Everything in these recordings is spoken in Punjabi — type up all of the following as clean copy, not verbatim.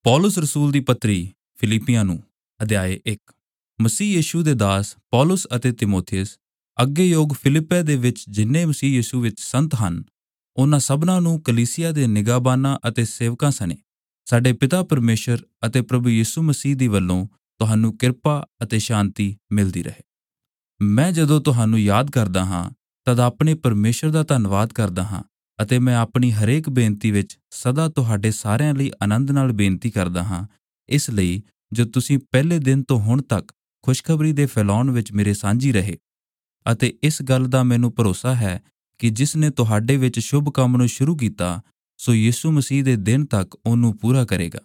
ਪੌਲੁਸ ਰਸੂਲ ਦੀ ਪੱਤਰੀ ਫਿਲੀਪੀਆਂ ਨੂੰ ਅਧਿਆਇ 1। ਮਸੀਹ ਯਿਸੂ ਦੇ ਦਾਸ ਪੌਲੁਸ ਅਤੇ ਤਿਮੋਥਿਉਸ ਅੱਗੇ ਯੋਗ ਫਿਲਿੱਪੇ ਦੇ ਵਿੱਚ ਜਿੰਨੇ ਮਸੀਹ ਯਿਸੂ ਵਿੱਚ ਸੰਤ ਹਨ, ਉਹਨਾਂ ਸਭਨਾਂ ਨੂੰ ਕਲੀਸਿਆ ਦੇ ਨਿਗਾਹਬਾਨਾਂ ਅਤੇ ਸੇਵਕਾਂ ਸਣੇ ਸਾਡੇ ਪਿਤਾ ਪਰਮੇਸ਼ਰ ਅਤੇ ਪ੍ਰਭੂ ਯਿਸੂ ਮਸੀਹ ਦੀ ਵੱਲੋਂ ਤੁਹਾਨੂੰ ਕਿਰਪਾ ਅਤੇ ਸ਼ਾਂਤੀ ਮਿਲਦੀ ਰਹੇ। ਮੈਂ ਜਦੋਂ ਤੁਹਾਨੂੰ ਯਾਦ ਕਰਦਾ ਹਾਂ ਤਦ ਆਪਣੇ ਪਰਮੇਸ਼ਰ ਦਾ ਧੰਨਵਾਦ ਕਰਦਾ ਹਾਂ ਅਤੇ ਮੈਂ ਆਪਣੀ ਹਰੇਕ ਬੇਨਤੀ ਵਿੱਚ ਸਦਾ ਤੁਹਾਡੇ ਸਾਰਿਆਂ ਲਈ ਆਨੰਦ ਨਾਲ ਬੇਨਤੀ ਕਰਦਾ ਹਾਂ, ਇਸ ਲਈ ਜੋ ਤੁਸੀਂ ਪਹਿਲੇ ਦਿਨ ਤੋਂ ਹੁਣ ਤੱਕ ਖੁਸ਼ਖਬਰੀ ਦੇ ਫੈਲਾਉਣ ਵਿੱਚ ਮੇਰੇ ਸਾਂਝੀ ਰਹੇ। ਅਤੇ ਇਸ ਗੱਲ ਦਾ ਮੈਨੂੰ ਭਰੋਸਾ ਹੈ ਕਿ ਜਿਸ ਨੇ ਤੁਹਾਡੇ ਵਿੱਚ ਸ਼ੁਭ ਕੰਮ ਨੂੰ ਸ਼ੁਰੂ ਕੀਤਾ, ਸੋ ਯਿਸੂ ਮਸੀਹ ਦੇ ਦਿਨ ਤੱਕ ਉਹਨੂੰ ਪੂਰਾ ਕਰੇਗਾ।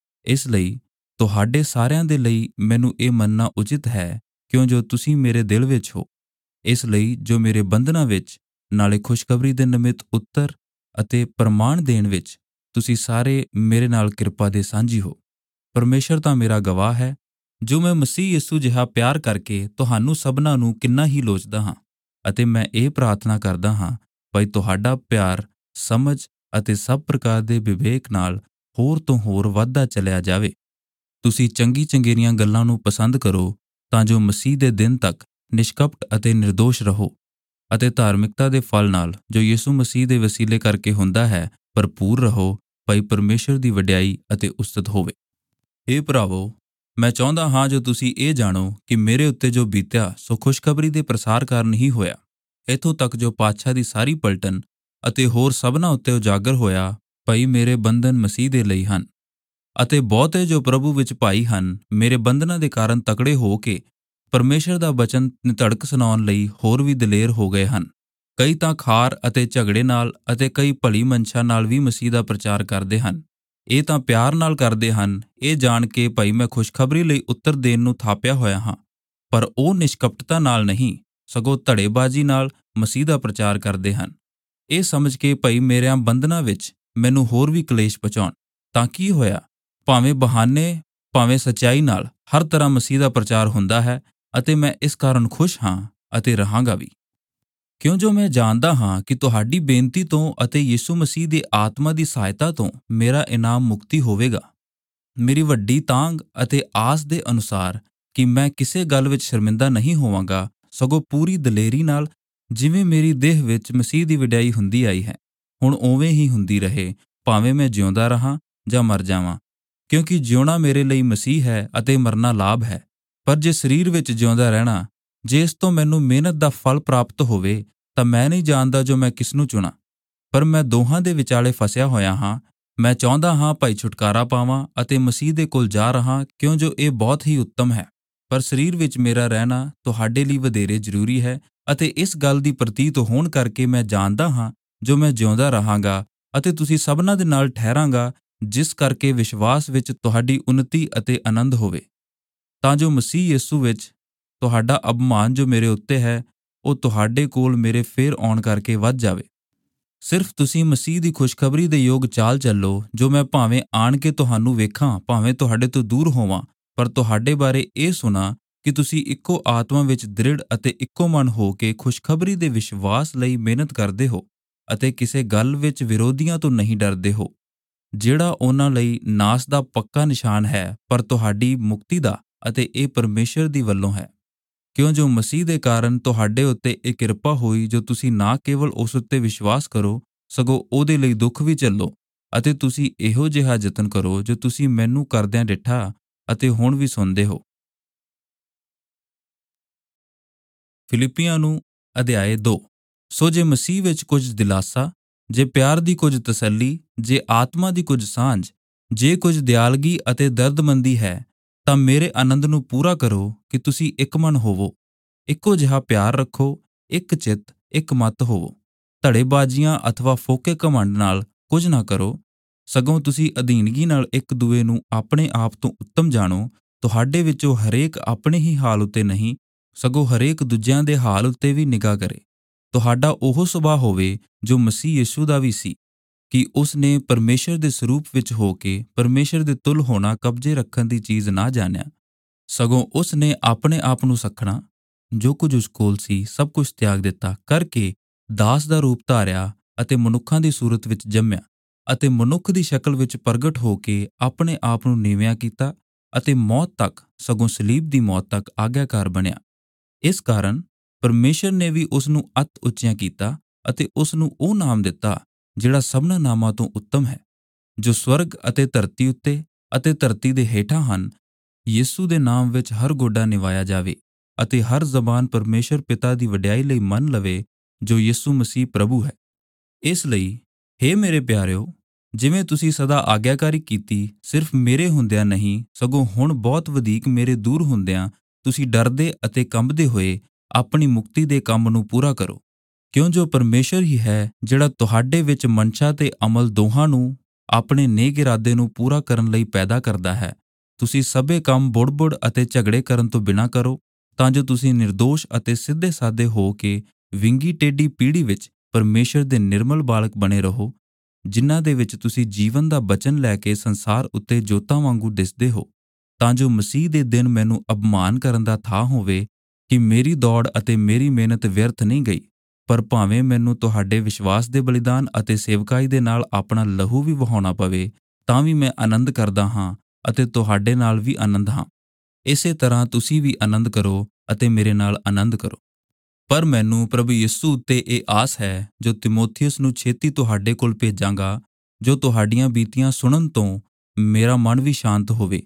ਇਸ ਲਈ ਤੁਹਾਡੇ ਸਾਰਿਆਂ ਦੇ ਲਈ ਮੈਨੂੰ ਇਹ ਮੰਨਣਾ ਉਚਿਤ ਹੈ, ਕਿਉਂ ਜੋ ਤੁਸੀਂ ਮੇਰੇ ਦਿਲ ਵਿੱਚ ਹੋ। ਇਸ ਲਈ ਜੋ ਮੇਰੇ ਬੰਧਨਾਂ ਵਿੱਚ ਨਾਲੇ ਖੁਸ਼ਖਬਰੀ ਦੇ ਨਿਮਿਤ ਉੱਤਰ ਅਤੇ ਪ੍ਰਮਾਣ ਦੇਣ ਵਿੱਚ ਤੁਸੀਂ ਸਾਰੇ ਮੇਰੇ ਨਾਲ ਕਿਰਪਾ ਦੇ ਸਾਂਝੀ ਹੋ। ਪਰਮੇਸ਼ਰ ਤਾਂ ਮੇਰਾ ਗਵਾਹ ਹੈ, ਜੋ ਮੈਂ ਮਸੀਹ ਯਿਸੂ ਜਿਹਾ ਪਿਆਰ ਕਰਕੇ ਤੁਹਾਨੂੰ ਸਭਨਾਂ ਨੂੰ ਕਿੰਨਾ ਹੀ ਲੋਚਦਾ ਹਾਂ। ਅਤੇ ਮੈਂ ਇਹ ਪ੍ਰਾਰਥਨਾ ਕਰਦਾ ਹਾਂ ਭਾਈ ਤੁਹਾਡਾ ਪਿਆਰ, ਸਮਝ ਅਤੇ ਸਭ ਪ੍ਰਕਾਰ ਦੇ ਵਿਵੇਕ ਨਾਲ ਹੋਰ ਤੋਂ ਹੋਰ ਵੱਧਦਾ ਚਲਿਆ ਜਾਵੇ। ਤੁਸੀਂ ਚੰਗੀ ਚੰਗੇਰੀਆਂ ਗੱਲਾਂ ਨੂੰ ਪਸੰਦ ਕਰੋ, ਤਾਂ ਜੋ ਮਸੀਹ ਦੇ ਦਿਨ ਤੱਕ ਨਿਸ਼ਕਪਟ ਅਤੇ ਨਿਰਦੋਸ਼ ਰਹੋ ਅਤੇ ਧਾਰਮਿਕਤਾ ਦੇ ਫਲ ਨਾਲ ਜੋ ਯਿਸੂ ਮਸੀਹ ਦੇ ਵਸੀਲੇ ਕਰਕੇ ਹੁੰਦਾ ਹੈ ਭਰਪੂਰ ਰਹੋ। ਭਾਈ ਪਰਮੇਸ਼ਰ ਦੀ ਵਡਿਆਈ ਅਤੇ ਉਸਤਤ ਹੋਵੇ। ਇਹ ਭਰਾਵੋ, ਮੈਂ ਚਾਹੁੰਦਾ ਹਾਂ ਜੋ ਤੁਸੀਂ ਇਹ ਜਾਣੋ ਕਿ ਮੇਰੇ ਉੱਤੇ ਜੋ ਬੀਤਿਆ ਸੋ ਖੁਸ਼ਖਬਰੀ ਦੇ ਪ੍ਰਸਾਰ ਕਾਰਨ ਹੀ ਹੋਇਆ। ਇੱਥੋਂ ਤੱਕ ਜੋ ਪਾਤਸ਼ਾਹ ਦੀ ਸਾਰੀ ਪਲਟਨ ਅਤੇ ਹੋਰ ਸਭਨਾਂ ਉੱਤੇ ਉਜਾਗਰ ਹੋਇਆ, ਭਾਈ ਮੇਰੇ ਬੰਧਨ ਮਸੀਹ ਦੇ ਲਈ ਹਨ। ਅਤੇ ਬਹੁਤੇ ਜੋ ਪ੍ਰਭੂ ਵਿੱਚ ਭਾਈ ਹਨ, ਮੇਰੇ ਬੰਧਨਾਂ ਦੇ ਕਾਰਨ ਤਕੜੇ ਹੋ ਕੇ ਪਰਮੇਸ਼ਰ ਦਾ ਬਚਨ ਨਿਧੜਕ ਸੁਣਾਉਣ ਲਈ ਹੋਰ ਵੀ ਦਲੇਰ ਹੋ ਗਏ ਹਨ। ਕਈ ਤਾਂ ਖਾਰ ਅਤੇ ਝਗੜੇ ਨਾਲ ਅਤੇ ਕਈ ਭਲੀ ਮਨਸ਼ਾ ਨਾਲ ਵੀ ਮਸੀਹ ਦਾ ਪ੍ਰਚਾਰ ਕਰਦੇ ਹਨ। ਇਹ ਤਾਂ ਪਿਆਰ ਨਾਲ ਕਰਦੇ ਹਨ, ਇਹ ਜਾਣ ਕੇ ਭਾਈ ਮੈਂ ਖੁਸ਼ਖਬਰੀ ਲਈ ਉੱਤਰ ਦੇਣ ਨੂੰ ਥਾਪਿਆ ਹੋਇਆ ਹਾਂ। ਪਰ ਉਹ ਨਿਸ਼ਕਪਟਤਾ ਨਾਲ ਨਹੀਂ, ਸਗੋਂ ਧੜੇਬਾਜ਼ੀ ਨਾਲ ਮਸੀਹ ਦਾ ਪ੍ਰਚਾਰ ਕਰਦੇ ਹਨ, ਇਹ ਸਮਝ ਕੇ ਭਾਈ ਮੇਰਿਆਂ ਬੰਧਨਾਂ ਵਿੱਚ ਮੈਨੂੰ ਹੋਰ ਵੀ ਕਲੇਸ਼ ਪਹੁੰਚਾਉਣ। ਤਾਂ ਕੀ ਹੋਇਆ? ਭਾਵੇਂ ਬਹਾਨੇ ਭਾਵੇਂ ਸੱਚਾਈ ਨਾਲ ਹਰ ਤਰ੍ਹਾਂ ਮਸੀਹ ਦਾ ਪ੍ਰਚਾਰ ਹੁੰਦਾ ਹੈ ਅਤੇ ਮੈਂ ਇਸ ਕਾਰਨ ਖੁਸ਼ ਹਾਂ ਅਤੇ ਰਹਾਂਗਾ ਵੀ, ਕਿਉਂ ਜੋ ਮੈਂ ਜਾਣਦਾ ਹਾਂ ਕਿ ਤੁਹਾਡੀ ਬੇਨਤੀ ਤੋਂ ਅਤੇ ਯਿਸੂ ਮਸੀਹ ਦੇ ਆਤਮਾ ਦੀ ਸਹਾਇਤਾ ਤੋਂ ਮੇਰਾ ਇਨਾਮ ਮੁਕਤੀ ਹੋਵੇਗਾ। ਮੇਰੀ ਵੱਡੀ ਤਾਂਘ ਅਤੇ ਆਸ ਦੇ ਅਨੁਸਾਰ ਕਿ ਮੈਂ ਕਿਸੇ ਗੱਲ ਵਿੱਚ ਸ਼ਰਮਿੰਦਾ ਨਹੀਂ ਹੋਵਾਂਗਾ, ਸਗੋਂ ਪੂਰੀ ਦਲੇਰੀ ਨਾਲ ਜਿਵੇਂ ਮੇਰੀ ਦੇਹ ਵਿੱਚ ਮਸੀਹ ਦੀ ਵਡਿਆਈ ਹੁੰਦੀ ਆਈ ਹੈ, ਹੁਣ ਉਵੇਂ ਹੀ ਹੁੰਦੀ ਰਹੇ, ਭਾਵੇਂ ਮੈਂ ਜਿਉਂਦਾ ਰਹਾਂ ਜਾਂ ਮਰ ਜਾਵਾਂ। ਕਿਉਂਕਿ ਜਿਉਣਾ ਮੇਰੇ ਲਈ ਮਸੀਹ ਹੈ ਅਤੇ ਮਰਨਾ ਲਾਭ ਹੈ। ਪਰ ਜੇ ਸਰੀਰ ਵਿੱਚ ਜਿਉਂਦਾ ਰਹਿਣਾ, ਜੇ ਇਸ ਤੋਂ ਮੈਨੂੰ ਮਿਹਨਤ ਦਾ ਫਲ ਪ੍ਰਾਪਤ ਹੋਵੇ, ਤਾਂ ਮੈਂ ਨਹੀਂ ਜਾਣਦਾ ਜੋ ਮੈਂ ਕਿਸ ਨੂੰ ਚੁਣਾ। ਪਰ ਮੈਂ ਦੋਹਾਂ ਦੇ ਵਿਚਾਲੇ ਫਸਿਆ ਹੋਇਆ ਹਾਂ। ਮੈਂ ਚਾਹੁੰਦਾ ਹਾਂ ਭਾਈ ਛੁਟਕਾਰਾ ਪਾਵਾਂ ਅਤੇ ਮਸੀਹ ਦੇ ਕੋਲ ਜਾ ਰਹਾਂ, ਕਿਉਂ ਜੋ ਇਹ ਬਹੁਤ ਹੀ ਉੱਤਮ ਹੈ। ਪਰ ਸਰੀਰ ਵਿੱਚ ਮੇਰਾ ਰਹਿਣਾ ਤੁਹਾਡੇ ਲਈ ਵਧੇਰੇ ਜ਼ਰੂਰੀ ਹੈ ਅਤੇ ਇਸ ਗੱਲ ਦੀ ਪ੍ਰਤੀਤ ਹੋਣ ਕਰਕੇ ਮੈਂ ਜਾਣਦਾ ਹਾਂ ਜੋ ਮੈਂ ਜਿਉਂਦਾ ਰਹਾਂਗਾ ਅਤੇ ਤੁਸੀਂ ਸਭਨਾਂ ਦੇ ਨਾਲ ਠਹਿਰਾਂਗਾ, ਜਿਸ ਕਰਕੇ ਵਿਸ਼ਵਾਸ ਵਿੱਚ ਤੁਹਾਡੀ ਉੱਨਤੀ ਅਤੇ ਆਨੰਦ ਹੋਵੇ, ਤਾਂ ਜੋ ਮਸੀਹ ਯਿਸੂ ਵਿੱਚ ਤੁਹਾਡਾ ਅਭਿਮਾਨ ਜੋ ਮੇਰੇ ਉੱਤੇ ਹੈ, ਉਹ ਤੁਹਾਡੇ ਕੋਲ ਮੇਰੇ ਫੇਰ ਆਉਣ ਕਰਕੇ ਵੱਧ ਜਾਵੇ। ਸਿਰਫ ਤੁਸੀਂ ਮਸੀਹ ਦੀ ਖੁਸ਼ਖਬਰੀ ਦੇ ਯੋਗ ਚਾਲ ਚੱਲੋ, ਜੋ ਮੈਂ ਭਾਵੇਂ ਆਣ ਕੇ ਤੁਹਾਨੂੰ ਵੇਖਾਂ, ਭਾਵੇਂ ਤੁਹਾਡੇ ਤੋਂ ਦੂਰ ਹੋਵਾਂ, ਪਰ ਤੁਹਾਡੇ ਬਾਰੇ ਇਹ ਸੁਣਾ ਕਿ ਤੁਸੀਂ ਇੱਕੋ ਆਤਮਾ ਵਿੱਚ ਦ੍ਰਿੜ ਅਤੇ ਇੱਕੋ ਮਨ ਹੋ ਕੇ ਖੁਸ਼ਖਬਰੀ ਦੇ ਵਿਸ਼ਵਾਸ ਲਈ ਮਿਹਨਤ ਕਰਦੇ ਹੋ ਅਤੇ ਕਿਸੇ ਗੱਲ ਵਿੱਚ ਵਿਰੋਧੀਆਂ ਤੋਂ ਨਹੀਂ ਡਰਦੇ ਹੋ, ਜਿਹੜਾ ਉਹਨਾਂ ਲਈ ਨਾਸ ਦਾ ਪੱਕਾ ਨਿਸ਼ਾਨ ਹੈ, ਪਰ ਤੁਹਾਡੀ ਮੁਕਤੀ ਦਾ, ਅਤੇ ਇਹ ਪਰਮੇਸ਼ਰ ਦੀ ਵੱਲੋਂ ਹੈ। ਕਿਉਂ ਜੋ ਮਸੀਹ ਦੇ ਕਾਰਨ ਤੁਹਾਡੇ ਉੱਤੇ ਇਹ ਕਿਰਪਾ ਹੋਈ, ਜੋ ਤੁਸੀਂ ਨਾ ਕੇਵਲ ਉਸ ਉੱਤੇ ਵਿਸ਼ਵਾਸ ਕਰੋ, ਸਗੋਂ ਉਹਦੇ ਲਈ ਦੁੱਖ ਵੀ ਝੱਲੋ। ਅਤੇ ਤੁਸੀਂ ਇਹੋ ਜਿਹਾ ਯਤਨ ਕਰੋ ਜੋ ਤੁਸੀਂ ਮੈਨੂੰ ਕਰਦਿਆਂ ਡਿੱਠਾ ਅਤੇ ਹੁਣ ਵੀ ਸੁਣਦੇ ਹੋ। ਫਿਲੀਪੀਆਂ ਨੂੰ ਅਧਿਆਇ 2। ਸੋ ਜੇ ਮਸੀਹ ਵਿੱਚ ਕੁਝ ਦਿਲਾਸਾ, ਜੇ ਪਿਆਰ ਦੀ ਕੁਝ ਤਸੱਲੀ, ਜੇ ਆਤਮਾ ਦੀ ਕੁਝ ਸਾਂਝ, ਜੇ ਕੁਝ ਦਿਆਲਗੀ ਅਤੇ ਦਰਦਮੰਦੀ ਹੈ, ਤਾਂ ਮੇਰੇ ਆਨੰਦ ਨੂੰ ਪੂਰਾ ਕਰੋ ਕਿ ਤੁਸੀਂ ਇੱਕ ਮਨ ਹੋਵੋ, ਇੱਕੋ ਜਿਹਾ ਪਿਆਰ ਰੱਖੋ, ਇੱਕ ਚਿੱਤ, ਇੱਕ ਮਤ ਹੋਵੋ। ਧੜੇਬਾਜ਼ੀਆਂ ਅਥਵਾ ਫੋਕੇ ਘਮੰਡ ਨਾਲ ਕੁਝ ਨਾ ਕਰੋ, ਸਗੋਂ ਤੁਸੀਂ ਅਧੀਨਗੀ ਨਾਲ ਇੱਕ ਦੂਏ ਨੂੰ ਆਪਣੇ ਆਪ ਤੋਂ ਉੱਤਮ ਜਾਣੋ। ਤੁਹਾਡੇ ਵਿੱਚੋਂ ਹਰੇਕ ਆਪਣੇ ਹੀ ਹਾਲ ਉੱਤੇ ਨਹੀਂ, ਸਗੋਂ ਹਰੇਕ ਦੂਜਿਆਂ ਦੇ ਹਾਲ ਉੱਤੇ ਵੀ ਨਿਗਾਹ ਕਰੇ। ਤੁਹਾਡਾ ਉਹ ਸੁਭਾਅ ਹੋਵੇ ਜੋ ਮਸੀਹ ਯਿਸੂ ਦਾ ਵੀ ਸੀ, ਕਿ ਉਸ ਨੇ ਪਰਮੇਸ਼ਰ ਦੇ ਸਰੂਪ ਵਿੱਚ ਹੋ ਕੇ ਪਰਮੇਸ਼ਰ ਦੇ ਤੁੱਲ ਹੋਣਾ ਕਬਜ਼ੇ ਰੱਖਣ ਦੀ ਚੀਜ਼ ਨਾ ਜਾਣਿਆ, ਸਗੋਂ ਉਸ ਨੇ ਆਪਣੇ ਆਪ ਨੂੰ ਸੱਖਣਾ, ਜੋ ਕੁਝ ਉਸ ਕੋਲ ਸੀ ਸਭ ਕੁਝ ਤਿਆਗ ਦਿੱਤਾ, ਕਰਕੇ ਦਾਸ ਦਾ ਰੂਪ ਧਾਰਿਆ ਅਤੇ ਮਨੁੱਖਾਂ ਦੀ ਸੂਰਤ ਵਿੱਚ ਜੰਮਿਆ। ਅਤੇ ਮਨੁੱਖ ਦੀ ਸ਼ਕਲ ਵਿੱਚ ਪ੍ਰਗਟ ਹੋ ਕੇ ਆਪਣੇ ਆਪ ਨੂੰ ਨੀਵਿਆਂ ਕੀਤਾ ਅਤੇ ਮੌਤ ਤੱਕ, ਸਗੋਂ ਸਲੀਬ ਦੀ ਮੌਤ ਤੱਕ ਆਗਿਆਕਾਰ ਬਣਿਆ। ਇਸ ਕਾਰਨ ਪਰਮੇਸ਼ਰ ਨੇ ਵੀ ਉਸ ਨੂੰ ਅਤਿ ਉੱਚਿਆਂ ਕੀਤਾ ਅਤੇ ਉਸ ਨੂੰ ਉਹ ਨਾਮ ਦਿੱਤਾ ਜਿਹੜਾ ਸਭਨਾਂ ਨਾਮਾਂ ਤੋਂ ਉੱਤਮ ਹੈ, ਜੋ ਸਵਰਗ ਅਤੇ ਧਰਤੀ ਉੱਤੇ ਅਤੇ ਧਰਤੀ ਦੇ ਹੇਠਾਂ ਹਨ। ਯਿਸੂ ਦੇ ਨਾਮ ਵਿੱਚ ਹਰ ਗੋਡਾ ਨਿਵਾਇਆ ਜਾਵੇ ਅਤੇ ਹਰ ਜ਼ਬਾਨ ਪਰਮੇਸ਼ਰ ਪਿਤਾ ਦੀ ਵਡਿਆਈ ਲਈ ਮੰਨ ਲਵੇ ਜੋ ਯਿਸੂ ਮਸੀਹ ਪ੍ਰਭੂ ਹੈ। ਇਸ ਲਈ ਹੇ ਮੇਰੇ ਪਿਆਰਿਓ, ਜਿਵੇਂ ਤੁਸੀਂ ਸਦਾ ਆਗਿਆਕਾਰੀ ਕੀਤੀ, ਸਿਰਫ ਮੇਰੇ ਹੁੰਦਿਆਂ ਨਹੀਂ ਸਗੋਂ ਹੁਣ ਬਹੁਤ ਵਧੇਰੇ ਮੇਰੇ ਦੂਰ ਹੁੰਦਿਆਂ ਤੁਸੀਂ ਡਰਦੇ ਅਤੇ ਕੰਬਦੇ ਹੋਏ ਆਪਣੀ ਮੁਕਤੀ ਦੇ ਕੰਮ ਨੂੰ ਪੂਰਾ ਕਰੋ, ਕਿਉਂ ਜੋ ਪਰਮੇਸ਼ਰ ਹੀ ਹੈ ਜਿਹੜਾ ਤੁਹਾਡੇ ਵਿੱਚ ਮਨਸ਼ਾ ਤੇ ਅਮਲ ਦੋਹਾਂ ਨੂੰ ਆਪਣੇ ਨੇਕ ਇਰਾਦੇ ਨੂੰ ਪੂਰਾ ਕਰਨ ਲਈ ਪੈਦਾ ਕਰਦਾ ਹੈ। ਤੁਸੀਂ ਸਭੇ ਕੰਮ ਬੁੜ-ਬੁੜ ਅਤੇ ਝਗੜੇ ਕਰਨ ਤੋਂ ਬਿਨਾਂ ਕਰੋ, ਤਾਂ ਜੋ ਤੁਸੀਂ ਨਿਰਦੋਸ਼ ਅਤੇ ਸਿੱਧੇ ਸਾਦੇ ਹੋ ਕੇ ਵਿੰਗੀ ਟੇਢੀ ਪੀੜ੍ਹੀ ਵਿੱਚ ਪਰਮੇਸ਼ਰ ਦੇ ਨਿਰਮਲ ਬਾਲਕ ਬਣੇ ਰਹੋ, ਜਿਨ੍ਹਾਂ ਦੇ ਵਿੱਚ ਤੁਸੀਂ ਜੀਵਨ ਦਾ ਬਚਨ ਲੈ ਕੇ ਸੰਸਾਰ ਉੱਤੇ ਜੋਤਾਂ ਵਾਂਗੂ ਦਿਸਦੇ ਹੋ, ਤਾਂ ਜੋ ਮਸੀਹ ਦੇ ਦਿਨ ਮੈਨੂੰ ਅਪਮਾਨ ਕਰਨ ਦਾ ਥਾਂ ਹੋਵੇ ਕਿ ਮੇਰੀ ਦੌੜ ਅਤੇ ਮੇਰੀ ਮਿਹਨਤ ਵਿਅਰਥ ਨਹੀਂ ਗਈ। ਪਰ ਭਾਵੇਂ ਮੈਨੂੰ ਤੁਹਾਡੇ ਵਿਸ਼ਵਾਸ ਦੇ ਬਲੀਦਾਨ ਅਤੇ ਸੇਵਕਾਈ ਦੇ ਨਾਲ ਆਪਣਾ ਲਹੂ ਵੀ ਵਹਾਉਣਾ ਪਵੇ, ਤਾਂ ਵੀ ਮੈਂ ਆਨੰਦ ਕਰਦਾ ਹਾਂ ਅਤੇ ਤੁਹਾਡੇ ਨਾਲ ਵੀ ਆਨੰਦ ਹਾਂ। ਇਸੇ ਤਰ੍ਹਾਂ ਤੁਸੀਂ ਵੀ ਆਨੰਦ ਕਰੋ ਅਤੇ ਮੇਰੇ ਨਾਲ ਆਨੰਦ ਕਰੋ। ਪਰ ਮੈਨੂੰ ਪ੍ਰਭੂ ਯਿਸੂ ਉੱਤੇ ਇਹ ਆਸ ਹੈ, ਜੋ ਤਿਮੋਥਿਉਸ ਨੂੰ ਛੇਤੀ ਤੁਹਾਡੇ ਕੋਲ ਭੇਜਾਂਗਾ, ਜੋ ਤੁਹਾਡੀਆਂ ਬੀਤੀਆਂ ਸੁਣਨ ਤੋਂ ਮੇਰਾ ਮਨ ਵੀ ਸ਼ਾਂਤ ਹੋਵੇ,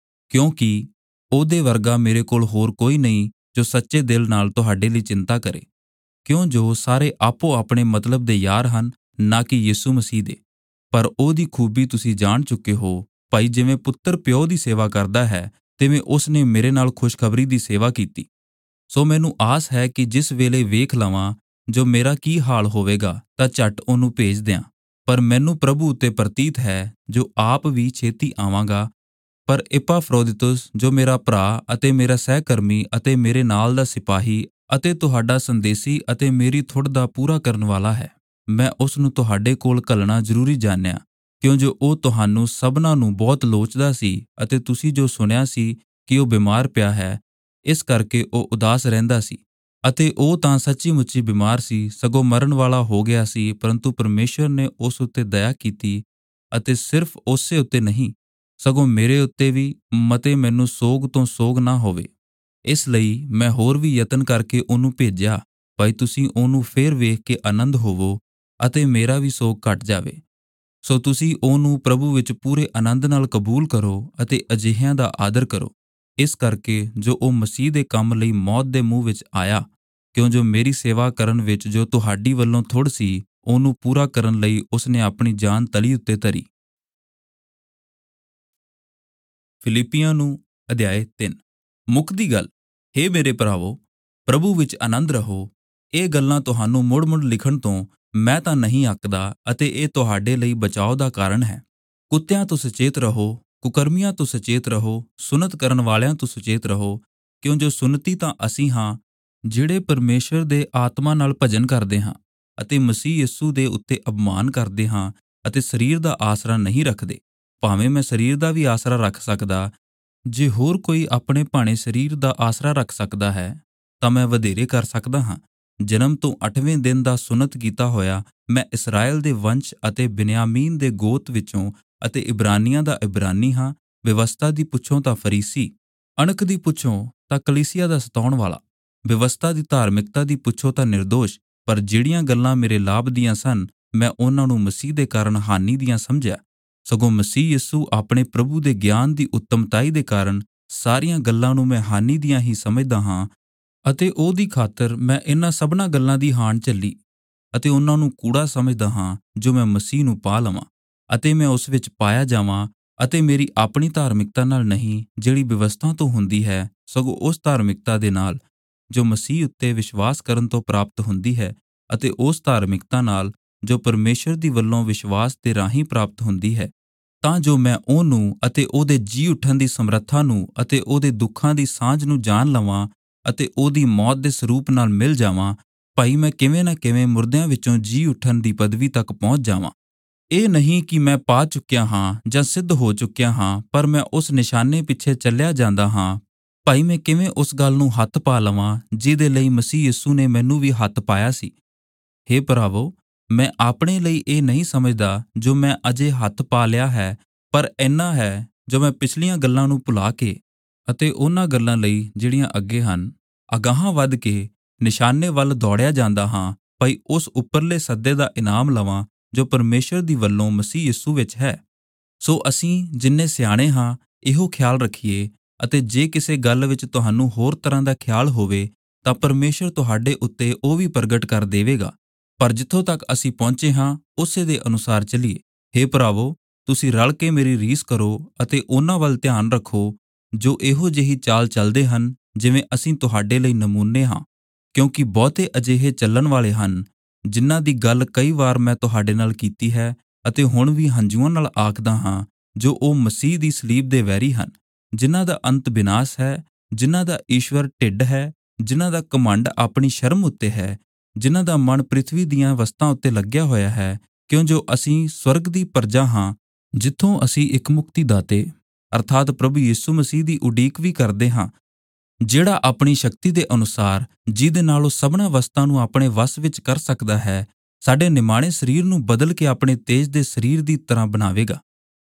ਕਿਉਂਕਿ ਉਹਦੇ ਵਰਗਾ ਮੇਰੇ ਕੋਲ ਹੋਰ ਕੋਈ ਨਹੀਂ ਜੋ ਸੱਚੇ ਦਿਲ ਨਾਲ ਤੁਹਾਡੇ ਲਈ ਚਿੰਤਾ ਕਰੇ, ਕਿਉਂ ਜੋ ਸਾਰੇ ਆਪੋ ਆਪਣੇ ਮਤਲਬ ਦੇ ਯਾਰ ਹਨ, ਨਾ ਕਿ ਯਿਸੂ ਮਸੀਹ ਦੇ। ਪਰ ਉਹਦੀ ਖੂਬੀ ਤੁਸੀਂ ਜਾਣ ਚੁੱਕੇ ਹੋ। ਭਾਈ ਜਿਵੇਂ ਪੁੱਤਰ ਪਿਓ ਦੀ ਸੇਵਾ ਕਰਦਾ ਹੈ, ਤਿਵੇਂ ਉਸ ਨੇ ਮੇਰੇ ਨਾਲ ਖੁਸ਼ਖਬਰੀ ਦੀ ਸੇਵਾ ਕੀਤੀ। ਸੋ ਮੈਨੂੰ ਆਸ ਹੈ ਕਿ ਜਿਸ ਵੇਲੇ ਵੇਖ ਲਵਾਂ ਜੋ ਮੇਰਾ ਕੀ ਹਾਲ ਹੋਵੇਗਾ, ਤਾਂ ਝੱਟ ਉਹਨੂੰ ਭੇਜ ਦਿਆਂ। ਪਰ ਮੈਨੂੰ ਪ੍ਰਭੂ ਉੱਤੇ ਪ੍ਰਤੀਤ ਹੈ ਜੋ ਆਪ ਵੀ ਛੇਤੀ ਆਵਾਂਗਾ। ਪਰ ਇਪਾਫ੍ਰੋਦਿਤੁਸ, ਜੋ ਮੇਰਾ ਭਰਾ ਅਤੇ ਮੇਰਾ ਸਹਿਕਰਮੀ ਅਤੇ ਮੇਰੇ ਨਾਲ ਦਾ ਸਿਪਾਹੀ ਅਤੇ ਤੁਹਾਡਾ ਸੰਦੇਸ਼ੀ ਅਤੇ ਮੇਰੀ ਥੁੜ ਦਾ ਪੂਰਾ ਕਰਨ ਵਾਲਾ ਹੈ, ਮੈਂ ਉਸ ਨੂੰ ਤੁਹਾਡੇ ਕੋਲ ਘੱਲਣਾ ਜ਼ਰੂਰੀ ਜਾਣਿਆ, ਕਿਉਂ ਜੋ ਉਹ ਤੁਹਾਨੂੰ ਸਭਨਾਂ ਨੂੰ ਬਹੁਤ ਲੋਚਦਾ ਸੀ ਅਤੇ ਤੁਸੀਂ ਜੋ ਸੁਣਿਆ ਸੀ ਕਿ ਉਹ ਬਿਮਾਰ ਪਿਆ ਹੈ, ਇਸ ਕਰਕੇ ਉਹ ਉਦਾਸ ਰਹਿੰਦਾ ਸੀ। ਅਤੇ ਉਹ ਤਾਂ ਸੱਚੀ ਮੁੱਚੀ ਬਿਮਾਰ ਸੀ, ਸਗੋਂ ਮਰਨ ਵਾਲਾ ਹੋ ਗਿਆ ਸੀ, ਪਰੰਤੂ ਪਰਮੇਸ਼ਰ ਨੇ ਉਸ ਉੱਤੇ ਦਇਆ ਕੀਤੀ ਅਤੇ ਸਿਰਫ ਉਸੇ ਉੱਤੇ ਨਹੀਂ ਸਗੋਂ ਮੇਰੇ ਉੱਤੇ ਵੀ, ਮਤੇ ਮੈਨੂੰ ਸੋਗ ਤੋਂ ਸੋਗ ਨਾ ਹੋਵੇ। ਇਸ ਲਈ ਮੈਂ ਹੋਰ ਵੀ ਯਤਨ ਕਰਕੇ ਉਹਨੂੰ ਭੇਜਿਆ, ਭਾਈ ਤੁਸੀਂ ਉਹਨੂੰ ਫੇਰ ਵੇਖ ਕੇ ਆਨੰਦ ਹੋਵੋ ਅਤੇ ਮੇਰਾ ਵੀ ਸੋਗ ਘਟ ਜਾਵੇ। ਸੋ ਤੁਸੀਂ ਉਹਨੂੰ ਪ੍ਰਭੂ ਵਿੱਚ ਪੂਰੇ ਆਨੰਦ ਨਾਲ ਕਬੂਲ ਕਰੋ ਅਤੇ ਅਜਿਹਿਆਂ ਦਾ ਆਦਰ ਕਰੋ, ਇਸ ਕਰਕੇ ਜੋ ਉਹ ਮਸੀਹ ਦੇ ਕੰਮ ਲਈ ਮੌਤ ਦੇ ਮੂੰਹ ਵਿੱਚ ਆਇਆ, ਕਿਉਂ ਜੋ ਮੇਰੀ ਸੇਵਾ ਕਰਨ ਵਿੱਚ ਜੋ ਤੁਹਾਡੀ ਵੱਲੋਂ ਥੁੜ ਸੀ, ਉਹਨੂੰ ਪੂਰਾ ਕਰਨ ਲਈ ਉਸਨੇ ਆਪਣੀ ਜਾਨ ਤਲੀ ਉੱਤੇ ਧਰੀ। ਫਿਲਿੱਪੀਆਂ ਨੂੰ ਅਧਿਆਇ 3। ਮੁੱਕਦੀ ਗੱਲ। ਹੇ ਮੇਰੇ ਭਰਾਵੋ, ਪ੍ਰਭੂ ਵਿੱਚ ਆਨੰਦ ਰਹੋ। ਇਹ ਗੱਲਾਂ ਤੁਹਾਨੂੰ ਮੁੜ-ਮੁੜ ਲਿਖਣ ਤੋਂ ਮੈਂ ਤਾਂ ਨਹੀਂ ਅੱਕਦਾ ਅਤੇ ਇਹ ਤੁਹਾਡੇ ਲਈ ਬਚਾਓ ਦਾ ਕਾਰਨ ਹੈ। ਕੁੱਤਿਆਂ ਤੋਂ ਸੁਚੇਤ ਰਹੋ, ਕੁਕਰਮੀਆਂ ਤੋਂ ਸੁਚੇਤ ਰਹੋ, ਸੁਨਤ ਕਰਨ ਵਾਲਿਆਂ ਤੋਂ ਸੁਚੇਤ ਰਹੋ, ਕਿਉਂ ਜੋ ਸੁਨਤੀ ਤਾਂ ਅਸੀਂ ਹਾਂ ਜਿਹੜੇ ਪਰਮੇਸ਼ਰ ਦੇ ਆਤਮਾ ਨਾਲ ਭਜਨ ਕਰਦੇ ਹਾਂ ਅਤੇ ਮਸੀਹ ਯਿਸੂ ਦੇ ਉੱਤੇ ਅਪਮਾਨ ਕਰਦੇ ਹਾਂ ਅਤੇ ਸਰੀਰ ਦਾ ਆਸਰਾ ਨਹੀਂ ਰੱਖਦੇ। ਭਾਵੇਂ ਮੈਂ ਸਰੀਰ ਦਾ ਵੀ ਆਸਰਾ ਰੱਖ ਸਕਦਾ, ਜੇ ਹੋਰ ਕੋਈ ਆਪਣੇ ਭਾਣੇ ਸਰੀਰ ਦਾ ਆਸਰਾ ਰੱਖ ਸਕਦਾ ਹੈ, ਤਾਂ ਮੈਂ ਵਧੇਰੇ ਕਰ ਸਕਦਾ ਹਾਂ। ਜਨਮ ਤੋਂ 8ਵੇਂ ਦਿਨ ਦਾ ਸੁਨਤ ਕੀਤਾ ਹੋਇਆ ਮੈਂ ਇਸਰਾਏਲ ਦੇ ਵੰਸ਼ ਅਤੇ ਬਿਨਿਆਮੀਨ ਦੇ ਗੋਤ ਵਿੱਚੋਂ ਅਤੇ ਇਬਰਾਨੀਆਂ ਦਾ ਇਬਰਾਨੀ ਹਾਂ, ਵਿਵਸਥਾ ਦੀ ਪੁੱਛੋਂ ਤਾਂ ਫਰੀਸੀ, ਅਣਖ ਦੀ ਪੁੱਛੋਂ ਤਾਂ ਕਲੀਸਿਆ ਦਾ ਸਤਾਉਣ ਵਾਲਾ, ਵਿਵਸਥਾ ਦੀ ਧਾਰਮਿਕਤਾ ਦੀ ਪੁੱਛੋਂ ਤਾਂ ਨਿਰਦੋਸ਼। ਪਰ ਜਿਹੜੀਆਂ ਗੱਲਾਂ ਮੇਰੇ ਲਾਭ ਦੀਆਂ ਸਨ, ਮੈਂ ਉਹਨਾਂ ਨੂੰ ਮਸੀਹ ਦੇ ਕਾਰਨ ਹਾਨੀ ਦੀਆਂ ਸਮਝਿਆ। ਸਗੋਂ ਮਸੀਹ ਯਿਸੂ ਆਪਣੇ ਪ੍ਰਭੂ ਦੇ ਗਿਆਨ ਦੀ ਉੱਤਮਤਾਈ ਦੇ ਕਾਰਨ ਸਾਰੀਆਂ ਗੱਲਾਂ ਨੂੰ ਮੈਂ ਹਾਨੀ ਦੀਆਂ ਹੀ ਸਮਝਦਾ ਹਾਂ ਅਤੇ ਉਹਦੀ ਖਾਤਰ ਮੈਂ ਇਹਨਾਂ ਸਭਨਾਂ ਗੱਲਾਂ ਦੀ ਹਾਨ ਝੱਲੀ ਅਤੇ ਉਹਨਾਂ ਨੂੰ ਕੂੜਾ ਸਮਝਦਾ ਹਾਂ, ਜੋ ਮੈਂ ਮਸੀਹ ਨੂੰ ਪਾ ਲਵਾਂ ਅਤੇ ਮੈਂ ਉਸ ਵਿੱਚ ਪਾਇਆ ਜਾਵਾਂ, ਅਤੇ ਮੇਰੀ ਆਪਣੀ ਧਾਰਮਿਕਤਾ ਨਾਲ ਨਹੀਂ ਜਿਹੜੀ ਵਿਵਸਥਾ ਤੋਂ ਹੁੰਦੀ ਹੈ, ਸਗੋਂ ਉਸ ਧਾਰਮਿਕਤਾ ਦੇ ਨਾਲ ਜੋ ਮਸੀਹ ਉੱਤੇ ਵਿਸ਼ਵਾਸ ਕਰਨ ਤੋਂ ਪ੍ਰਾਪਤ ਹੁੰਦੀ ਹੈ ਅਤੇ ਉਸ ਧਾਰਮਿਕਤਾ ਨਾਲ ਜੋ ਪਰਮੇਸ਼ਰ ਦੀ ਵੱਲੋਂ ਵਿਸ਼ਵਾਸ ਦੇ ਰਾਹੀਂ ਪ੍ਰਾਪਤ ਹੁੰਦੀ ਹੈ, ਤਾਂ ਜੋ ਮੈਂ ਉਹਨੂੰ ਅਤੇ ਉਹਦੇ ਜੀ ਉੱਠਣ ਦੀ ਸਮਰੱਥਾ ਨੂੰ ਅਤੇ ਉਹਦੇ ਦੁੱਖਾਂ ਦੀ ਸਾਂਝ ਨੂੰ ਜਾਣ ਲਵਾਂ ਅਤੇ ਉਹਦੀ ਮੌਤ ਦੇ ਸਰੂਪ ਨਾਲ ਮਿਲ ਜਾਵਾਂ। ਭਾਈ ਮੈਂ ਕਿਵੇਂ ਨਾ ਕਿਵੇਂ ਮੁਰਦਿਆਂ ਵਿੱਚੋਂ ਜੀ ਉੱਠਣ ਦੀ ਪਦਵੀ ਤੱਕ ਪਹੁੰਚ ਜਾਵਾਂ। ਇਹ ਨਹੀਂ ਕਿ ਮੈਂ ਪਾ ਚੁੱਕਿਆ ਹਾਂ ਜਾਂ ਸਿੱਧ ਹੋ ਚੁੱਕਿਆ ਹਾਂ, ਪਰ ਮੈਂ ਉਸ ਨਿਸ਼ਾਨੇ ਪਿੱਛੇ ਚੱਲਿਆ ਜਾਂਦਾ ਹਾਂ। ਭਾਈ ਮੈਂ ਕਿਵੇਂ ਉਸ ਗੱਲ ਨੂੰ ਹੱਥ ਪਾ ਲਵਾਂ ਜਿਹਦੇ ਲਈ ਮਸੀਹ ਯਿਸੂ ਨੇ ਮੈਨੂੰ ਵੀ ਹੱਥ ਪਾਇਆ ਸੀ। ਹੇ ਭਰਾਵੋ, ਮੈਂ ਆਪਣੇ ਲਈ ਇਹ ਨਹੀਂ ਸਮਝਦਾ ਜੋ ਮੈਂ ਅਜੇ ਹੱਥ ਪਾ ਲਿਆ ਹੈ, ਪਰ ਇੰਨਾ ਹੈ ਜੋ ਮੈਂ ਪਿਛਲੀਆਂ ਗੱਲਾਂ ਨੂੰ ਭੁਲਾ ਕੇ ਅਤੇ ਉਹਨਾਂ ਗੱਲਾਂ ਲਈ ਜਿਹੜੀਆਂ ਅੱਗੇ ਹਨ, ਅਗਾਂਹ ਵੱਧ ਕੇ ਨਿਸ਼ਾਨੇ ਵੱਲ ਦੌੜਿਆ ਜਾਂਦਾ ਹਾਂ, ਭਈ ਉਸ ਉੱਪਰਲੇ ਸੱਦੇ ਦਾ ਇਨਾਮ ਲਵਾਂ ਜੋ ਪਰਮੇਸ਼ਰ ਦੀ ਵੱਲੋਂ ਮਸੀਹ ਯਿਸੂ ਵਿੱਚ ਹੈ। ਸੋ ਅਸੀਂ ਜਿੰਨੇ ਸਿਆਣੇ ਹਾਂ, ਇਹੋ ਖਿਆਲ ਰੱਖੀਏ, ਅਤੇ ਜੇ ਕਿਸੇ ਗੱਲ ਵਿੱਚ ਤੁਹਾਨੂੰ ਹੋਰ ਤਰ੍ਹਾਂ ਦਾ ਖਿਆਲ ਹੋਵੇ ਤਾਂ ਪਰਮੇਸ਼ਰ ਤੁਹਾਡੇ ਉੱਤੇ ਉਹ ਵੀ ਪ੍ਰਗਟ ਕਰ ਦੇਵੇਗਾ। ਪਰ ਜਿੱਥੋਂ ਤੱਕ ਅਸੀਂ ਪਹੁੰਚੇ ਹਾਂ, ਉਸੇ ਦੇ ਅਨੁਸਾਰ ਚੱਲੀਏ। ਹੇ ਭਰਾਵੋ, ਤੁਸੀਂ ਰਲ ਕੇ ਮੇਰੀ ਰੀਸ ਕਰੋ ਅਤੇ ਉਹਨਾਂ ਵੱਲ ਧਿਆਨ ਰੱਖੋ ਜੋ ਇਹੋ ਜਿਹੀ ਚਾਲ ਚੱਲਦੇ ਹਨ ਜਿਵੇਂ ਅਸੀਂ ਤੁਹਾਡੇ ਲਈ ਨਮੂਨੇ ਹਾਂ। ਕਿਉਂਕਿ ਬਹੁਤੇ ਅਜਿਹੇ ਚੱਲਣ ਵਾਲੇ ਹਨ, ਜਿਨ੍ਹਾਂ ਦੀ ਗੱਲ ਕਈ ਵਾਰ ਮੈਂ ਤੁਹਾਡੇ ਨਾਲ ਕੀਤੀ ਹੈ ਅਤੇ ਹੁਣ ਵੀ ਹੰਝੂਆਂ ਨਾਲ ਆਖਦਾ ਹਾਂ, ਜੋ ਉਹ ਮਸੀਹ ਦੀ ਸਲੀਬ ਦੇ ਵੈਰੀ ਹਨ, ਜਿਨ੍ਹਾਂ ਦਾ ਅੰਤ ਵਿਨਾਸ਼ ਹੈ, ਜਿਨ੍ਹਾਂ ਦਾ ਈਸ਼ਵਰ ਢਿੱਡ ਹੈ, ਜਿਨ੍ਹਾਂ ਦਾ ਘਮੰਡ ਆਪਣੀ ਸ਼ਰਮ ਉੱਤੇ ਹੈ, ਜਿਨ੍ਹਾਂ ਦਾ ਮਨ ਪ੍ਰਿਥਵੀ ਦੀਆਂ ਵਸਤਾਂ ਉੱਤੇ ਲੱਗਿਆ ਹੋਇਆ ਹੈ, ਕਿਉਂ ਜੋ ਅਸੀਂ ਸਵਰਗ ਦੀ ਪਰਜਾ ਹਾਂ, ਜਿੱਥੋਂ ਅਸੀਂ ਇੱਕ ਮੁਕਤੀਦਾਤੇ ਅਰਥਾਤ ਪ੍ਰਭੂ ਯਿਸੂ ਮਸੀਹ ਦੀ ਉਡੀਕ ਵੀ ਕਰਦੇ ਹਾਂ, ਜਿਹੜਾ ਆਪਣੀ ਸ਼ਕਤੀ ਦੇ ਅਨੁਸਾਰ, ਜਿਹਦੇ ਨਾਲ ਉਹ ਸਭਨਾਂ ਵਸਤਾਂ ਨੂੰ ਆਪਣੇ ਵੱਸ ਵਿੱਚ ਕਰ ਸਕਦਾ ਹੈ, ਸਾਡੇ ਨਿਮਾਣੇ ਸਰੀਰ ਨੂੰ ਬਦਲ ਕੇ ਆਪਣੇ ਤੇਜ ਦੇ ਸਰੀਰ ਦੀ ਤਰ੍ਹਾਂ ਬਣਾਵੇਗਾ।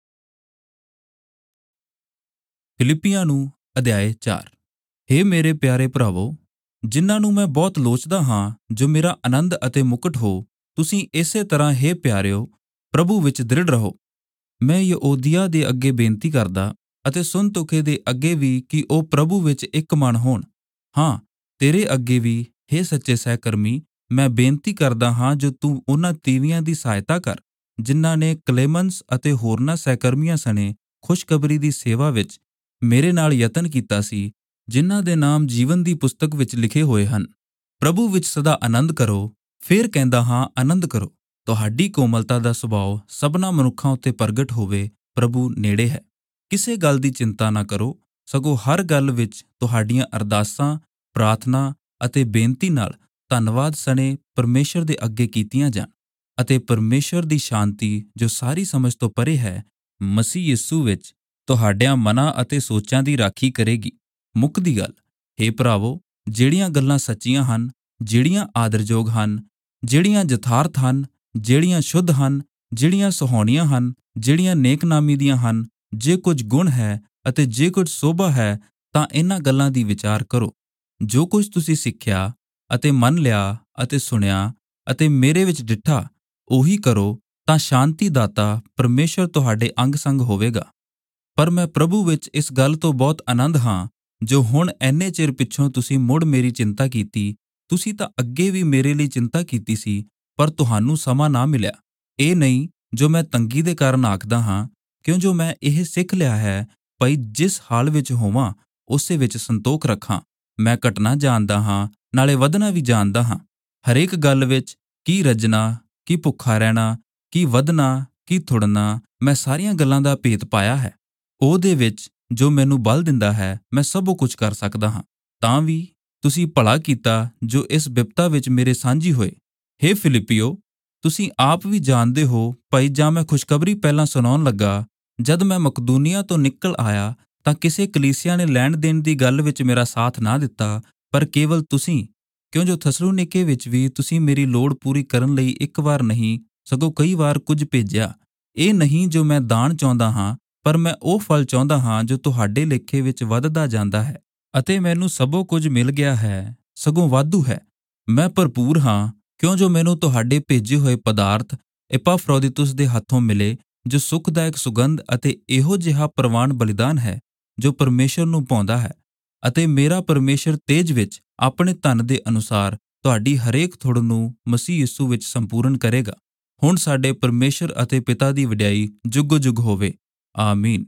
ਫਿਲਿੱਪੀਆਂ ਨੂੰ ਅਧਿਆਇ 4। ਹੇ ਮੇਰੇ ਪਿਆਰੇ ਭਰਾਵੋ, ਜਿਨ੍ਹਾਂ ਨੂੰ ਮੈਂ ਬਹੁਤ ਲੋਚਦਾ ਹਾਂ, ਜੋ ਮੇਰਾ ਆਨੰਦ ਅਤੇ ਮੁਕਟ ਹੋ, ਤੁਸੀਂ ਇਸੇ ਤਰ੍ਹਾਂ ਹੇ ਪਿਆਰਿਓ ਪ੍ਰਭੂ ਵਿੱਚ ਦ੍ਰਿੜ ਰਹੋ। ਮੈਂ ਯਹੂਦੀਆਂ ਦੇ ਅੱਗੇ ਬੇਨਤੀ ਕਰਦਾ ਅਤੇ ਸੁਨਤੁਖੇ ਦੇ ਅੱਗੇ ਵੀ ਕਿ ਉਹ ਪ੍ਰਭੂ ਵਿੱਚ ਇੱਕ ਮਨ ਹੋਣ। ਹਾਂ, ਤੇਰੇ ਅੱਗੇ ਵੀ, ਹੇ ਸੱਚੇ ਸਹਿਕਰਮੀ, ਮੈਂ ਬੇਨਤੀ ਕਰਦਾ ਹਾਂ ਜੋ ਤੂੰ ਉਹਨਾਂ ਤੀਵੀਆਂ ਦੀ ਸਹਾਇਤਾ ਕਰ, ਜਿਨ੍ਹਾਂ ਨੇ ਕਲੇਮਨਸ ਅਤੇ ਹੋਰਨਾਂ ਸਹਿਕਰਮੀਆਂ ਸਣੇ ਖੁਸ਼ਖਬਰੀ ਦੀ ਸੇਵਾ ਵਿੱਚ ਮੇਰੇ ਨਾਲ ਯਤਨ ਕੀਤਾ ਸੀ, ਜਿਨ੍ਹਾਂ ਦੇ ਨਾਮ ਜੀਵਨ ਦੀ ਪੁਸਤਕ ਵਿੱਚ ਲਿਖੇ ਹੋਏ ਹਨ। ਪ੍ਰਭੂ ਵਿੱਚ ਸਦਾ ਆਨੰਦ ਕਰੋ। ਫੇਰ ਕਹਿੰਦਾ ਹਾਂ, ਆਨੰਦ ਕਰੋ। ਤੁਹਾਡੀ ਕੋਮਲਤਾ ਦਾ ਸੁਭਾਅ ਸਭਨਾਂ ਮਨੁੱਖਾਂ ਉੱਤੇ ਪ੍ਰਗਟ ਹੋਵੇ। ਪ੍ਰਭੂ ਨੇੜੇ ਹੈ। ਕਿਸੇ ਗੱਲ ਦੀ ਚਿੰਤਾ ਨਾ ਕਰੋ, ਸਗੋਂ ਹਰ ਗੱਲ ਵਿੱਚ ਤੁਹਾਡੀਆਂ ਅਰਦਾਸਾਂ, ਪ੍ਰਾਰਥਨਾ ਅਤੇ ਬੇਨਤੀ ਨਾਲ ਧੰਨਵਾਦ ਸਣੇ ਪਰਮੇਸ਼ਰ ਦੇ ਅੱਗੇ ਕੀਤੀਆਂ ਜਾਣ, ਅਤੇ ਪਰਮੇਸ਼ਰ ਦੀ ਸ਼ਾਂਤੀ ਜੋ ਸਾਰੀ ਸਮਝ ਤੋਂ ਪਰੇ ਹੈ, ਮਸੀਹ ਯਿਸੂ ਵਿੱਚ ਤੁਹਾਡਿਆਂ ਮਨਾਂ ਅਤੇ ਸੋਚਾਂ ਦੀ ਰਾਖੀ ਕਰੇਗੀ। ਮੁੱਕਦੀ ਗੱਲ, ਹੇ ਭਰਾਵੋ, ਜਿਹੜੀਆਂ ਗੱਲਾਂ ਸੱਚੀਆਂ ਹਨ, ਜਿਹੜੀਆਂ ਆਦਰਯੋਗ ਹਨ, ਜਿਹੜੀਆਂ ਯਥਾਰਥ ਹਨ, ਜਿਹੜੀਆਂ ਸ਼ੁੱਧ ਹਨ, ਜਿਹੜੀਆਂ ਸੁਹਾਵਣੀਆਂ ਹਨ, ਜਿਹੜੀਆਂ ਨੇਕਨਾਮੀ ਦੀਆਂ ਹਨ, ਜੇ ਕੁਝ ਗੁਣ ਹੈ ਅਤੇ ਜੇ ਕੁਝ ਸੋਭਾ ਹੈ, ਤਾਂ ਇਹਨਾਂ ਗੱਲਾਂ ਦੀ ਵਿਚਾਰ ਕਰੋ। ਜੋ ਕੁਝ ਤੁਸੀਂ ਸਿੱਖਿਆ ਅਤੇ ਮੰਨ ਲਿਆ ਅਤੇ ਸੁਣਿਆ ਅਤੇ ਮੇਰੇ ਵਿੱਚ ਡਿੱਠਾ, ਉਹੀ ਕਰੋ, ਤਾਂ ਸ਼ਾਂਤੀ ਦਾਤਾ ਪਰਮੇਸ਼ਰ ਤੁਹਾਡੇ ਅੰਗ ਸੰਗ ਹੋਵੇਗਾ। ਪਰ ਮੈਂ ਪ੍ਰਭੂ ਵਿੱਚ ਇਸ ਗੱਲ ਤੋਂ ਬਹੁਤ ਆਨੰਦ ਹਾਂ, ਜੋ ਹੁਣ ਐਨੇ ਚਿਰ ਪਿੱਛੋਂ ਤੁਸੀਂ ਮੁੜ ਮੇਰੀ ਚਿੰਤਾ ਕੀਤੀ। ਤੁਸੀਂ ਤਾਂ ਅੱਗੇ ਵੀ ਮੇਰੇ ਲਈ ਚਿੰਤਾ ਕੀਤੀ ਸੀ, ਪਰ ਤੁਹਾਨੂੰ ਸਮਾਂ ਨਾ ਮਿਲਿਆ। ਇਹ ਨਹੀਂ ਜੋ ਮੈਂ ਤੰਗੀ ਦੇ ਕਾਰਨ ਆਖਦਾ ਹਾਂ, ਕਿਉਂ ਜੋ ਮੈਂ ਇਹ ਸਿੱਖ ਲਿਆ ਹੈ, ਭਈ ਜਿਸ ਹਾਲ ਵਿੱਚ ਹੋਵਾਂ ਉਸੇ ਵਿੱਚ ਸੰਤੋਖ ਰੱਖਾਂ। ਮੈਂ ਘਟਣਾ ਜਾਣਦਾ ਹਾਂ, ਨਾਲੇ ਵਧਣਾ ਵੀ ਜਾਣਦਾ ਹਾਂ। ਹਰੇਕ ਗੱਲ ਵਿੱਚ ਕੀ ਰੱਜਣਾ, ਕੀ ਭੁੱਖਾ ਰਹਿਣਾ, ਕੀ ਵਧਣਾ, ਕੀ ਥੁੜਨਾ, ਮੈਂ ਸਾਰੀਆਂ ਗੱਲਾਂ ਦਾ ਭੇਤ ਪਾਇਆ ਹੈ। ਉਹਦੇ ਵਿੱਚ ਜੋ ਮੈਨੂੰ ਬਲ ਦਿੰਦਾ ਹੈ, ਮੈਂ ਸਭ ਕੁਝ ਕਰ ਸਕਦਾ ਹਾਂ। ਤਾਂ ਵੀ ਤੁਸੀਂ ਭਲਾ ਕੀਤਾ ਜੋ ਇਸ ਬਿਪਤਾ ਵਿੱਚ ਮੇਰੇ ਸਾਂਝੀ ਹੋਏ। ਹੇ ਫਿਲਿੱਪੀਓ, ਤੁਸੀਂ ਆਪ ਵੀ ਜਾਣਦੇ ਹੋ, ਭਾਈ ਜਾਂ ਮੈਂ ਖੁਸ਼ਖਬਰੀ ਪਹਿਲਾਂ ਸੁਣਾਉਣ ਲੱਗਾ, ਜਦ ਮੈਂ ਮਕਦੂਨੀਆ ਤੋਂ ਨਿਕਲ ਆਇਆ ਤਾਂ ਕਿਸੇ ਕਲੀਸਿਆ ਨੇ ਲੈਣ ਦੇਣ ਦੀ ਗੱਲ ਵਿੱਚ ਮੇਰਾ ਸਾਥ ਨਾ ਦਿੱਤਾ, ਪਰ ਕੇਵਲ ਤੁਸੀਂ। ਕਿਉਂ ਜੋ ਥਸਲੋਨੀਕੇ ਵਿੱਚ ਵੀ ਤੁਸੀਂ ਮੇਰੀ ਲੋੜ ਪੂਰੀ ਕਰਨ ਲਈ ਇੱਕ ਵਾਰ ਨਹੀਂ, ਸਗੋਂ ਕਈ ਵਾਰ ਕੁਝ ਭੇਜਿਆ। ਇਹ ਨਹੀਂ ਜੋ ਮੈਂ ਦਾਨ ਚਾਹੁੰਦਾ ਹਾਂ, ਪਰ ਮੈਂ ਉਹ ਫਲ ਚਾਹੁੰਦਾ ਹਾਂ ਜੋ ਤੁਹਾਡੇ ਲੇਖੇ ਵਿੱਚ ਵੱਧਦਾ ਜਾਂਦਾ ਹੈ, ਅਤੇ ਮੈਨੂੰ ਸਭੋ ਕੁਝ ਮਿਲ ਗਿਆ ਹੈ, ਸਗੋਂ ਵਾਧੂ ਹੈ। ਮੈਂ ਭਰਪੂਰ ਹਾਂ, ਕਿਉਂ ਜੋ ਮੈਨੂੰ ਤੁਹਾਡੇ ਭੇਜੇ ਹੋਏ ਪਦਾਰਥ ਇਪਾਫ੍ਰੋਦੀਤੁਸ ਦੇ ਹੱਥੋਂ ਮਿਲੇ, ਜੋ ਸੁਖਦਾਇਕ ਸੁਗੰਧ ਅਤੇ ਇਹੋ ਜਿਹਾ ਪ੍ਰਵਾਨ ਬਲਿਦਾਨ ਹੈ ਜੋ ਪਰਮੇਸ਼ਰ ਨੂੰ ਭਾਉਂਦਾ ਹੈ। ਅਤੇ ਮੇਰਾ ਪਰਮੇਸ਼ਰ ਤੇਜ ਵਿੱਚ ਆਪਣੇ ਧਨ ਦੇ ਅਨੁਸਾਰ ਤੁਹਾਡੀ ਹਰੇਕ ਥੁੜ ਨੂੰ ਮਸੀਹ ਯਿਸੂ ਵਿੱਚ ਸੰਪੂਰਨ ਕਰੇਗਾ। ਹੁਣ ਸਾਡੇ ਪਰਮੇਸ਼ਰ ਅਤੇ ਪਿਤਾ ਦੀ ਵਡਿਆਈ ਜੁਗੋ ਜੁਗ ਹੋਵੇ। ਆਮੀਨ।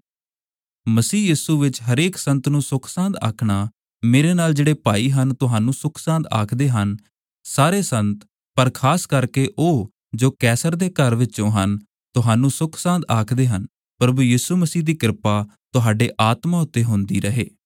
ਮਸੀਹ ਯਿਸੂ ਵਿੱਚ ਹਰੇਕ ਸੰਤ ਨੂੰ ਸੁਖ ਸਾਂਦ ਆਖਣਾ। ਮੇਰੇ ਨਾਲ ਜਿਹੜੇ ਭਾਈ ਹਨ ਤੁਹਾਨੂੰ ਸੁਖ ਸਾਂਦ ਆਖਦੇ ਹਨ। ਸਾਰੇ ਸੰਤ, ਪਰ ਖਾਸ ਕਰਕੇ ਉਹ ਜੋ ਕੈਸਰ ਦੇ ਘਰ ਵਿੱਚੋਂ ਹਨ, ਤੁਹਾਨੂੰ ਸੁਖ ਸਾਂਦ ਆਖਦੇ ਹਨ। ਪ੍ਰਭੂ ਯਿਸੂ ਮਸੀਹ ਦੀ ਕਿਰਪਾ ਤੁਹਾਡੇ ਆਤਮਾ ਉੱਤੇ ਹੁੰਦੀ ਰਹੇ।